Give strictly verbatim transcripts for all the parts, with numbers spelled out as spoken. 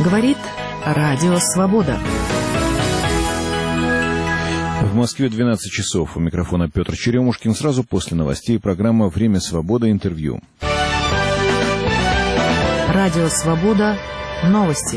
Говорит Радио Свобода. В Москве двенадцать часов. У микрофона Петр Черемушкин. Сразу после новостей программа «Время свободы. Интервью». Радио Свобода. Новости.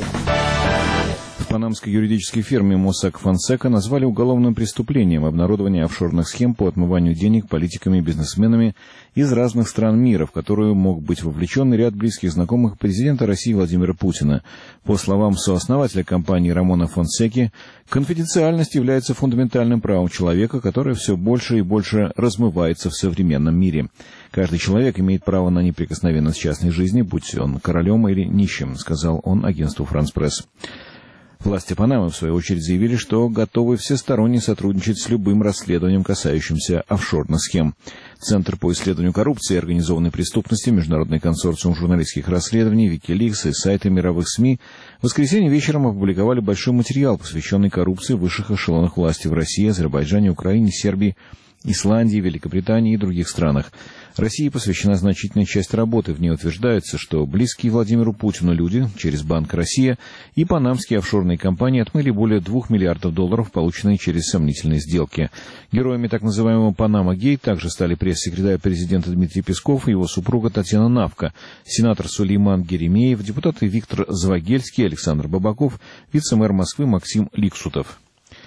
В панамской юридической фирме Mossack Fonseca назвали уголовным преступлением обнародование офшорных схем по отмыванию денег политиками и бизнесменами из разных стран мира, в которую мог быть вовлечен ряд близких знакомых президента России Владимира Путина. По словам сооснователя компании Рамона Фонсеки, конфиденциальность является фундаментальным правом человека, которое все больше и больше размывается в современном мире. Каждый человек имеет право на неприкосновенность частной жизни, будь он королем или нищим, сказал он агентству «Франс Пресс». Власти Панамы, в свою очередь, заявили, что готовы всесторонне сотрудничать с любым расследованием, касающимся офшорных схем. Центр по исследованию коррупции и организованной преступности, Международный консорциум журналистских расследований, Викиликс и сайты мировых СМИ в воскресенье вечером опубликовали большой материал, посвященный коррупции в высших эшелонах власти в России, Азербайджане, Украине, Сербии, Исландии, Великобритании и других странах. России посвящена значительная часть работы. В ней утверждается, что близкие Владимиру Путину люди через Банк «Россия» и панамские офшорные компании отмыли более двух миллиардов долларов, полученные через сомнительные сделки. Героями так называемого «Панама-гейт» также стали пресс-секретарь президента Дмитрий Песков и его супруга Татьяна Навка, сенатор Сулейман Геремеев, депутаты Виктор Звагельский, Александр Бабаков, вице-мэр Москвы Максим Ликсутов.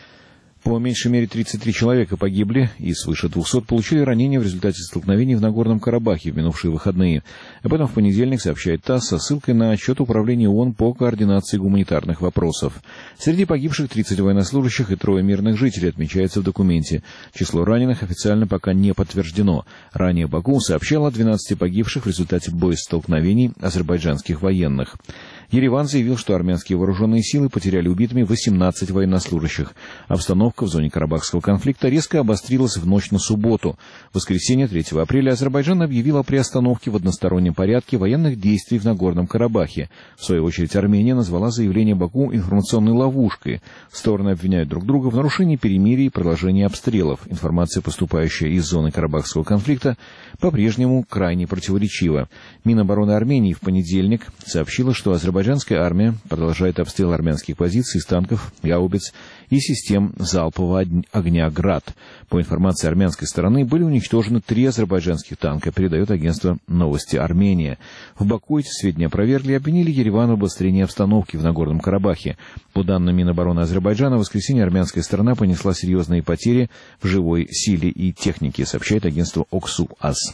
По меньшей мере тридцать три человека погибли и свыше двухсот получили ранения в результате столкновений в Нагорном Карабахе в минувшие выходные. Об этом в понедельник сообщает ТАСС со ссылкой на отчет Управления ООН по координации гуманитарных вопросов. Среди погибших тридцать военнослужащих и трое мирных жителей, отмечается в документе. Число раненых официально пока не подтверждено. Ранее Баку сообщал о двенадцати погибших в результате боестолкновений азербайджанских военных. Ереван заявил, что армянские вооруженные силы потеряли убитыми восемнадцать военнослужащих. Обстановка в зоне Карабахского конфликта резко обострилась в ночь на субботу. В воскресенье третьего апреля Азербайджан объявил о приостановке в одностороннем порядке военных действий в Нагорном Карабахе. В свою очередь Армения назвала заявление Баку информационной ловушкой. Стороны обвиняют друг друга в нарушении перемирия и продолжении обстрелов. Информация, поступающая из зоны Карабахского конфликта, по-прежнему крайне противоречива. Минобороны Армении в понедельник сообщила, что азербайджанская армия продолжает обстрел армянских позиций из танков, гаубиц и систем залпового огня «Град». По информации армянской стороны, были уничтожены три азербайджанских танка, передает агентство «Новости Армения». В Баку эти сведения опровергли и обвинили Ереван в обострении обстановки в Нагорном Карабахе. По данным Минобороны Азербайджана, в воскресенье армянская сторона понесла серьезные потери в живой силе и технике, сообщает агентство «Оксу-Ас».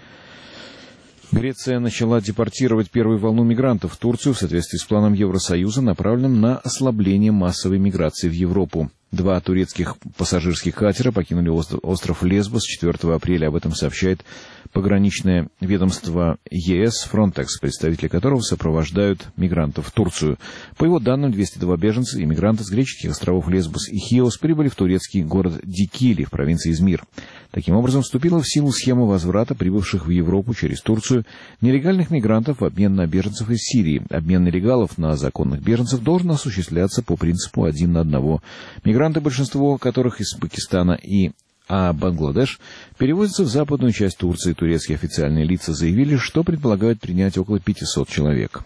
Греция начала депортировать первую волну мигрантов в Турцию в соответствии с планом Евросоюза, направленным на ослабление массовой миграции в Европу. Два турецких пассажирских катера покинули остров Лесбос четвёртого апреля. Об этом сообщает пограничное ведомство ЕС Frontex, представители которого сопровождают мигрантов в Турцию. По его данным, двести два беженца и мигранты с греческих островов Лесбос и Хиос прибыли в турецкий город Дикили в провинции Измир. Таким образом, вступила в силу схема возврата прибывших в Европу через Турцию нелегальных мигрантов в обмен на беженцев из Сирии. Обмен нелегалов на законных беженцев должен осуществляться по принципу один на одного. Мигранты, большинство которых из Пакистана и а Бангладеш, перевозятся в западную часть Турции. Турецкие официальные лица заявили, что предполагают принять около пятисот человек.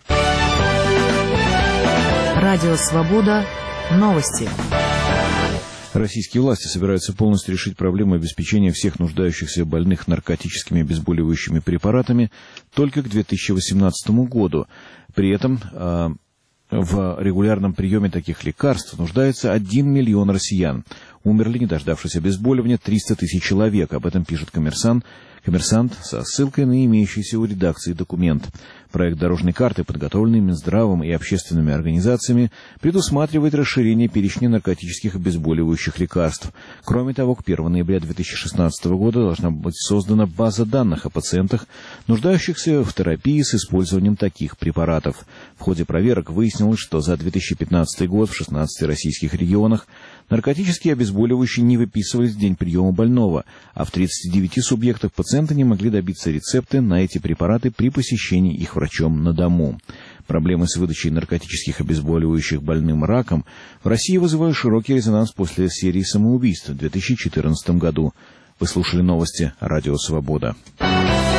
Радио Свобода. Новости. Российские власти собираются полностью решить проблему обеспечения всех нуждающихся больных наркотическими обезболивающими препаратами только к две тысячи восемнадцатому году. При этом э, в регулярном приеме таких лекарств нуждается один миллион россиян. Умерли, не дождавшись обезболивания, триста тысяч человек. Об этом пишет «Коммерсант». «Коммерсант» со ссылкой на имеющийся у редакции документ. Проект дорожной карты, подготовленный Минздравом и общественными организациями, предусматривает расширение перечня наркотических обезболивающих лекарств. Кроме того, к первому ноября две тысячи шестнадцатого года должна быть создана база данных о пациентах, нуждающихся в терапии с использованием таких препаратов. В ходе проверок выяснилось, что за две тысячи пятнадцатый год в шестнадцати российских регионах наркотические обезболивающие не выписывались в день приема больного, а в тридцати девяти субъектах пациенты не могли добиться рецепты на эти препараты при посещении их врачом на дому. Проблемы с выдачей наркотических обезболивающих больным раком в России вызывают широкий резонанс после серии самоубийств в две тысячи четырнадцатом году. Вы слушали новости «Радио Свобода».